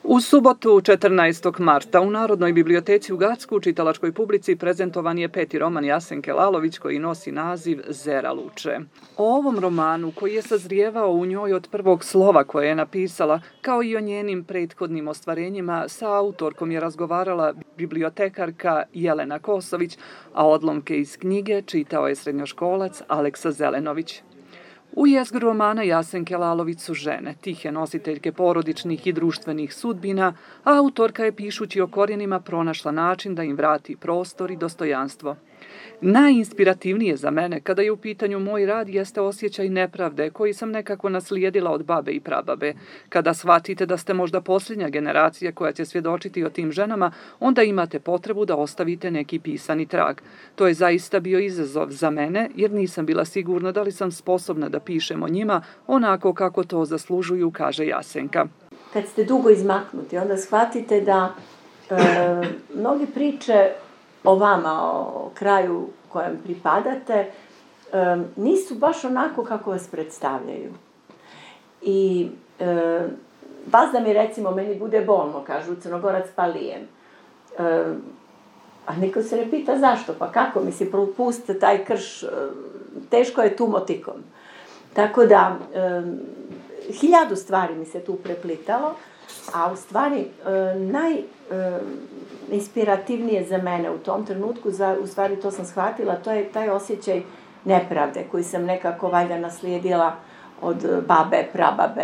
U subotu 14. marta u Narodnoj biblioteci u Gracku u čitalačkoj publici prezentovan je 5. roman Jasenke Lalović koji nosi naziv Zera Luče. O ovom romanu, koji je sazrijevao u njoj od prvog slova koje je napisala, kao i o njenim prethodnim ostvarenjima, sa autorkom je razgovarala bibliotekarka Jelena Kosović, a odlomke iz knjige čitao je srednjoškolac Aleksa Zelenović. U jezgru romana Jasenke Lalović su žene, tihe nositeljke porodičnih i društvenih sudbina, a autorka je pišući o korijenima pronašla način da im vrati prostor i dostojanstvo. Najinspirativnije za mene kada je u pitanju moj rad jeste osjećaj nepravde koji sam nekako naslijedila od babe i prababe. Kada shvatite da ste možda posljednja generacija koja će svjedočiti o tim ženama, onda imate potrebu da ostavite neki pisani trag. To je zaista bio izazov za mene jer nisam bila sigurna da li sam sposobna da pišem o njima onako kako to zaslužuju, kaže Jasenka. Kad ste dugo izmaknuti, onda shvatite da mnogi priče o vama, o kraju kojem pripadate, nisu baš onako kako vas predstavljaju. I baš da mi recimo, meni bude bolno, kažu Crnogorac Palijem. A niko se ne pita zašto, pa kako mi se propustite taj krš, teško je tu motikom. Tako da, 1000 stvari mi se tu preplitalo, a u stvari najinspirativnije za mene u tom trenutku, u stvari to sam shvatila, to je taj osjećaj nepravde koji sam nekako valjda naslijedila od babe, prababe.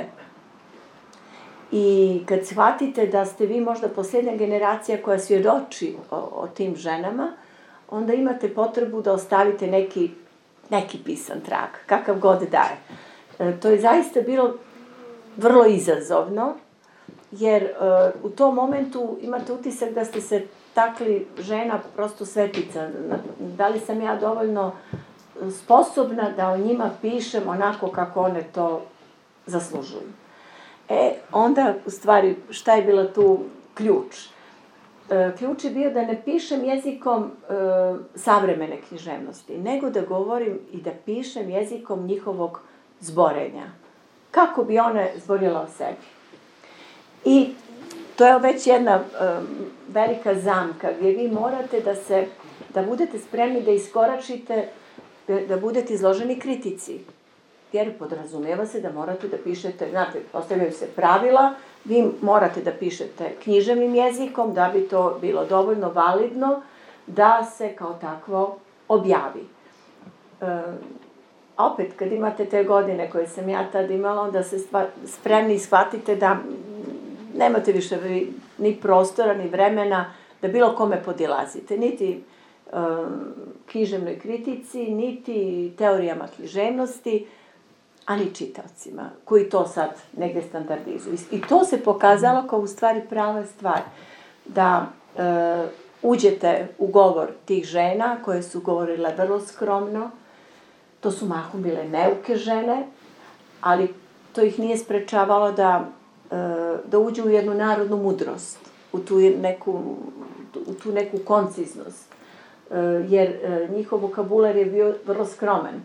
I kad shvatite da ste vi možda posljednja generacija koja svjedoči o tim ženama, onda imate potrebu da ostavite neki pisan trag, kakav god daje. To je zaista bilo vrlo izazovno, jer u tom momentu imate utisak da ste se takli žena prosto svetica. Da li sam ja dovoljno sposobna da o njima pišem onako kako one to zaslužuju. Onda, u stvari, šta je bila tu ključ? Ključ je bio da ne pišem jezikom savremene književnosti, nego da govorim i da pišem jezikom njihovog zborenja. Kako bi one zborile o sebi. I to je već jedna velika zamka gdje vi morate da budete spremni da iskoračite, da budete izloženi kritici. Jer podrazumijeva se da morate da pišete, znate, postavljaju se pravila, vi morate da pišete književnim jezikom da bi to bilo dovoljno validno da se kao takvo objavi. A opet, kad imate te godine koje sam ja tad imala, onda se spremni shvatite da nemate više ni prostora, ni vremena da bilo kome podilazite. Niti književnoj kritici, niti teorijama književnosti, a ni čitaocima, koji to sad negdje standardizuju. I to se pokazalo kao u stvari prava stvar. Da uđete u govor tih žena koje su govorile vrlo skromno. To su mahom bile neuke žene, ali to ih nije sprečavalo da uđu u jednu narodnu mudrost, u tu neku konciznost. Jer njihov vokabular je bio vrlo skroman.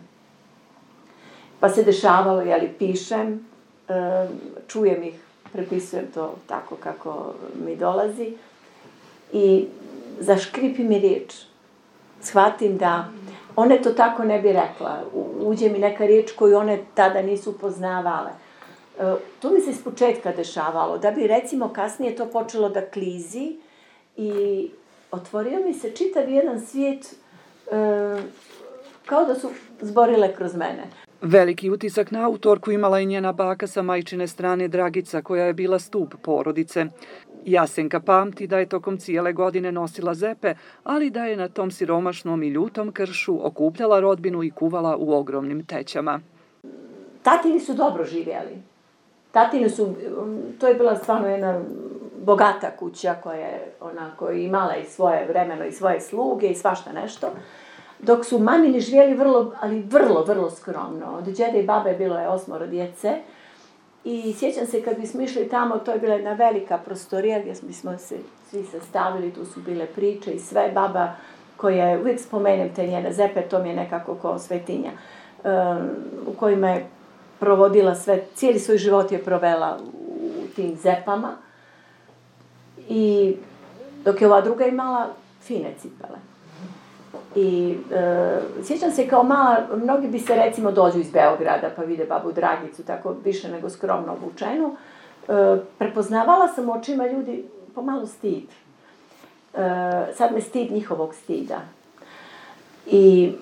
Pa se dešavalo, pišem, čujem ih, prepisujem to tako kako mi dolazi i zaškripi mi riječ. Shvatim da one to tako ne bi rekla. Uđe mi neka riječ koju one tada nisu poznavale. To mi se ispočetka dešavalo, da bi recimo kasnije to počelo da klizi i otvorio mi se čitav jedan svijet kao da su zborile kroz mene. Veliki utisak na autorku imala i njena baka sa majčine strane Dragica, koja je bila stup porodice. Jasenka pamti da je tokom cijele godine nosila zepe, ali da je na tom siromašnom i ljutom kršu okupljala rodbinu i kuvala u ogromnim tećama. Tatini su dobro živjeli. To je bila stvarno jedna bogata kuća koja je imala i svoje vremeno i svoje sluge i svašta nešto. Dok su mamini živjeli vrlo skromno. Od djede i babe bilo je 8 djece. I sjećam se kad bismo išli tamo, to je bila jedna velika prostorija gdje smo se svi sastavili, tu su bile priče i sve. Baba koja je, uvijek spomenem te njene zepe, to mi je nekako kao svetinja, u kojima je provodila cijeli svoj život je provela u tim zepama. I dok je ova druga imala fine cipele. I sjećam se kao mala, mnogi bi se recimo dođu iz Beograda pa vide babu Dragicu, tako više nego skromno obučenu. Prepoznavala sam u očima ljudi pomalo stid. Sad me stid njihovog stida. I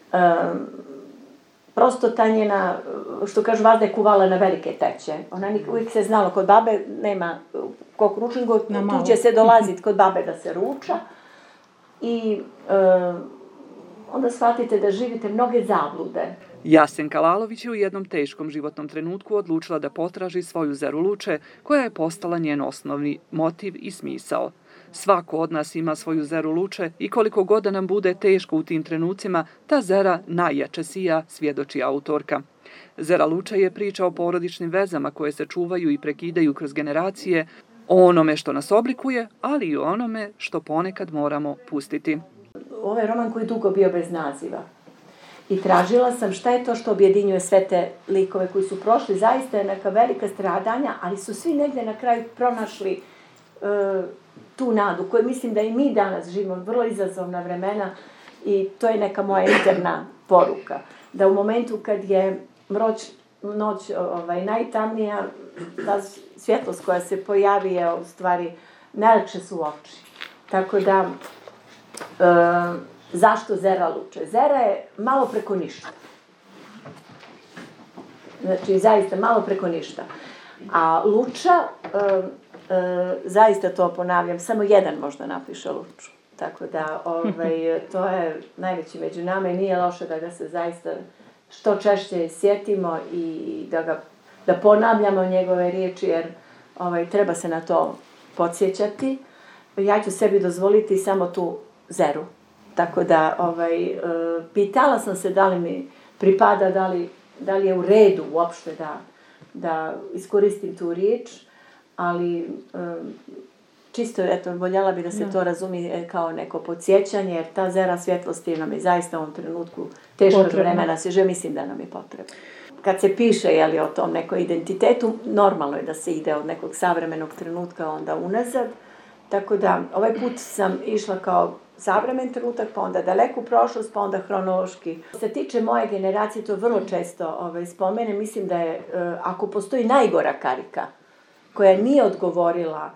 prosto ta njena, što kažu, vazda je kuvala na velike teće. Ona uvijek se znalo, kod babe nema koliko ručingo, tu će se dolaziti kod babe da se ruča. I onda shvatite da živite mnoge zablude. Jasenka Lalović je u jednom teškom životnom trenutku odlučila da potraži svoju Zeru Luče, koja je postala njen osnovni motiv i smisao. Svako od nas ima svoju Zeru Luče i koliko god da nam bude teško u tim trenucima, ta Zera najjače sija, svjedoči autorka. Zera Luče je priča o porodičnim vezama koje se čuvaju i prekidaju kroz generacije, o onome što nas oblikuje, ali i o onome što ponekad moramo pustiti. Ovo je roman koji je dugo bio bez naziva. I tražila sam šta je to što objedinjuje sve te likove koji su prošli. Zaista je neka velika stradanja, ali su svi negdje na kraju pronašli tu nadu, koju mislim da i mi danas živimo, vrlo izazovna vremena, i to je neka moja interna poruka. Da u momentu kad je noć najtamnija, ta svjetlost koja se pojavi je u stvari najljepše su oči. Tako da, zašto Zera Luče? Zera je malo preko ništa. Znači, zaista malo preko ništa. A Luča, zaista to ponavljam, samo jedan možda napiše Luču. Tako da, to je najveći među nama i nije loše da ga se zaista što češće sjetimo i da ponavljamo njegove riječi, jer treba se na to podsjećati. Ja ću sebi dozvoliti samo tu Zeru. Tako da, pitala sam se da li mi pripada, da li je u redu uopšte da iskoristim tu riječ, ali čisto, voljela bi da se to razumije kao neko podsjećanje, jer ta Zera svjetlosti nam je zaista u ovom trenutku teškog vremena, mislim da nam je potrebno. Kad se piše o tom nekom identitetu, normalno je da se ide od nekog savremenog trenutka onda unazad, tako da ovaj put sam išla kao savremen trenutak, pa onda daleku prošlost, pa onda hronološki. Što se tiče moje generacije, to vrlo često spomenem, mislim da je, ako postoji najgora karika koja nije odgovorila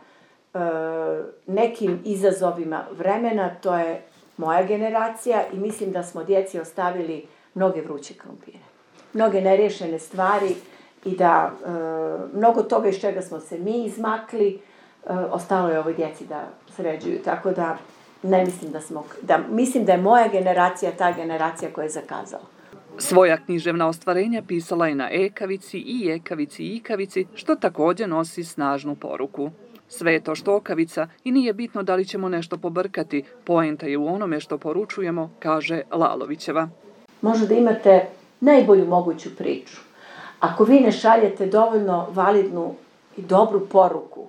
nekim izazovima vremena, to je moja generacija i mislim da smo djeci ostavili mnoge vruće krumpire, mnoge neriješene stvari i da mnogo toga iz čega smo se mi izmakli, ostalo je ovoj djeci da sređuju, tako da ne mislim mislim da je moja generacija ta generacija koja je zakazala. Svoja književna ostvarenja pisala je na ekavici i ekavici i ikavici, što također nosi snažnu poruku. Sve je to štokavica i nije bitno da li ćemo nešto pobrkati, poenta je u onome što poručujemo, kaže Lalovićeva. Može da imate najbolju moguću priču. Ako vi ne šaljete dovoljno validnu i dobru poruku,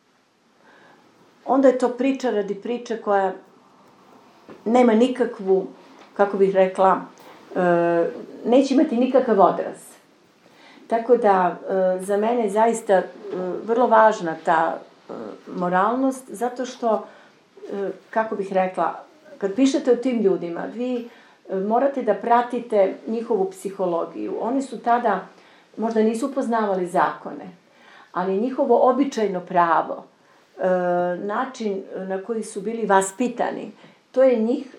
onda je to priča radi priče koja nema nikakvu, kako bih rekla, neće imati nikakav odraz. Tako da za mene je zaista vrlo važna ta moralnost, zato što, kako bih rekla, kad pišete o tim ljudima, vi morate da pratite njihovu psihologiju. Oni su tada, možda nisu poznavali zakone, ali njihovo običajno pravo, način na koji su bili vaspitani, to je njih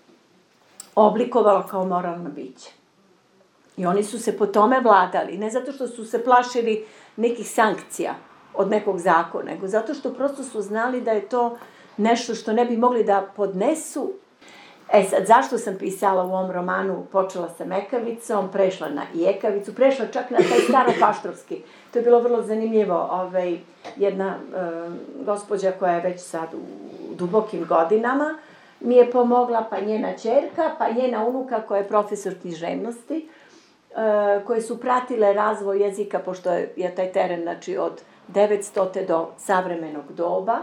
oblikovalo kao moralno biće. I oni su se po tome vladali, ne zato što su se plašili nekih sankcija od nekog zakona, nego zato što prosto su znali da je to nešto što ne bi mogli da podnesu. Sad, zašto sam pisala u ovom romanu? Počela sam ekavicom, prešla na i ekavicu, prešla čak na taj staropaštrovski. To je bilo vrlo zanimljivo. Jedna gospođa koja je već sad u dubokim godinama mi je pomogla, pa njena ćerka, pa njena unuka koja je profesor književnosti, koje su pratile razvoj jezika, pošto je taj teren, znači, od 900. do savremenog doba,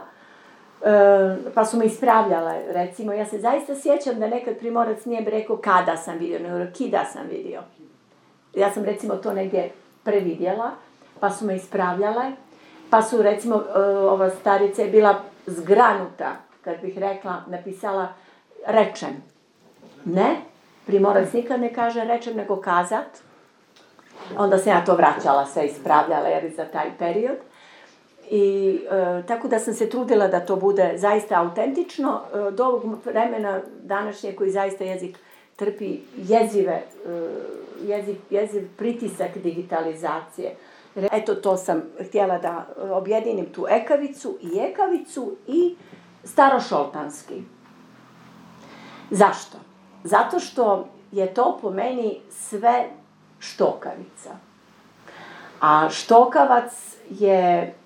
pa su me ispravljale, recimo. Ja se zaista sjećam da nekad Primorac nije rekao kada sam vidio, nego kida sam vidio. Ja sam, recimo, to negdje previdjela, pa su me ispravljale Pa su, recimo, ova starica je bila zgranuta, kad bih rekla, napisala rečem. Ne, Primorac nikad ne kaže rečem, nego kazat. Onda sam ja to vraćala, sve ispravljala, jer za taj period. I tako da sam se trudila da to bude zaista autentično. Do ovog vremena današnje koji zaista jezik trpi jeziv pritisak digitalizacije. Eto, to sam htjela da objedinim tu ekavicu i starošoltanski. Zašto? Zato što je to po meni sve štokavica. A štokavac je,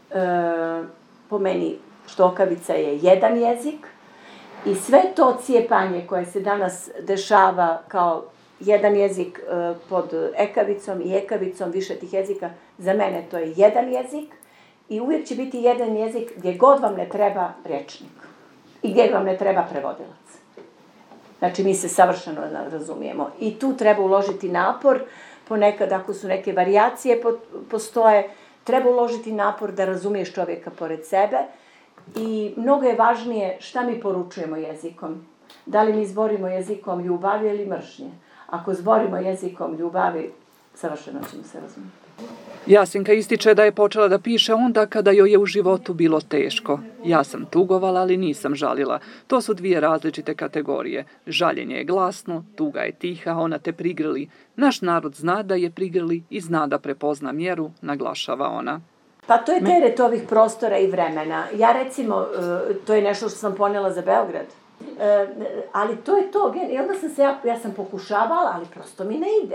po meni, štokavica je jedan jezik i sve to cijepanje koje se danas dešava kao jedan jezik pod ekavicom i ekavicom više tih jezika, za mene to je jedan jezik i uvijek će biti jedan jezik gdje god vam ne treba rječnik i gdje vam ne treba prevodilac. Znači, mi se savršeno razumijemo. I tu treba uložiti napor, ponekad ako su neke varijacije postoje, treba uložiti napor da razumiješ čovjeka pored sebe i mnogo je važnije šta mi poručujemo jezikom. Da li mi zborimo jezikom ljubavi ili mržnje. Ako zborimo jezikom ljubavi, savršeno ćemo se razumjeti. Jasenka ističe da je počela da piše onda kada joj je u životu bilo teško. Ja sam tugovala, ali nisam žalila. To su dvije različite kategorije. Žaljenje je glasno, tuga je tiha, ona te prigrli. Naš narod zna da je prigrli i zna da prepozna mjeru, naglašava ona. Pa to je teret ovih prostora i vremena. Ja recimo, to je nešto što sam ponela za Beograd. Ali to je to. I onda sam ja sam pokušavala, ali prosto mi ne ide.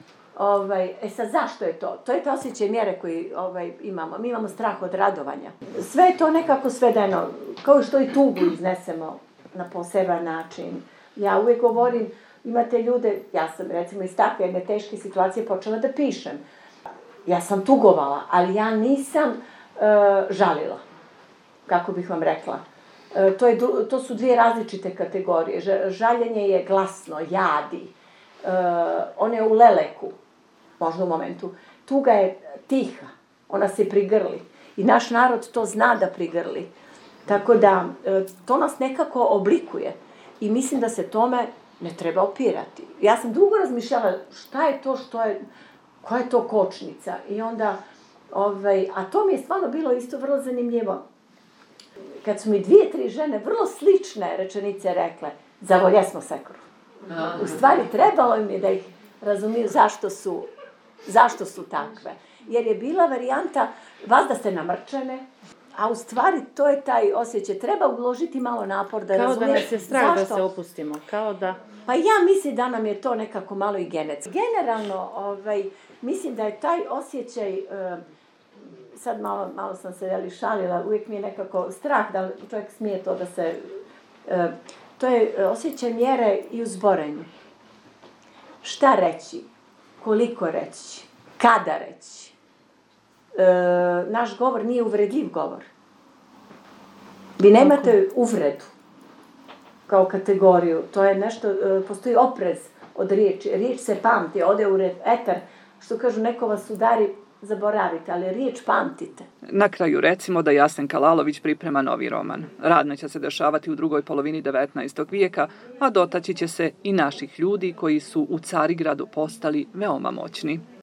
Sad, zašto je to? To je to osjećaj mjere koji imamo. Mi imamo strah od radovanja. Sve je to nekako svedeno, kao što i tugu iznesemo na poseban način. Ja uvijek govorim, imate ljude, ja sam recimo iz takve jedne teške situacije počela da pišem. Ja sam tugovala, ali ja nisam žalila, kako bih vam rekla. To su dvije različite kategorije. Žaljenje je glasno, jadi. Ona je u leleku, možda u momentu. Tuga je tiha, ona se prigrli. I naš narod to zna da prigrli. Tako da, to nas nekako oblikuje. I mislim da se tome ne treba opirati. Ja sam dugo razmišljala šta je to koja je to kočnica. I onda, a to mi je stvarno bilo isto vrlo zanimljivo. Kad su mi 2-3 žene vrlo slične rečenice rekle, zavoljesmo sekoru. U stvari, trebalo mi da ih razumiju zašto su takve. Jer je bila varijanta, vas da ste namrčene, a u stvari to je taj osjećaj. Treba uložiti malo napor da razumiješ. Kao da nas je strah da se opustimo. Pa ja mislim da nam je to nekako malo i genetski. Generalno, mislim da je taj osjećaj, sad malo sam se šalila, uvijek mi je nekako strah da čovjek smije to da se... To je osjećaj mjere i u zborenju. Šta reći? Koliko reći? Kada reći? Naš govor nije uvredljiv govor. Vi nemate uvredu kao kategoriju. To je nešto, postoji oprez od riječi. Riječ se pamti, ode u etar. Što kažu, neko vas udari, zaboravite, ali riječ pamtite. Na kraju recimo da Jasenka Lalović priprema novi roman. Radno će se dešavati u drugoj polovini 19. vijeka, a dotaći će se i naših ljudi koji su u Carigradu postali veoma moćni.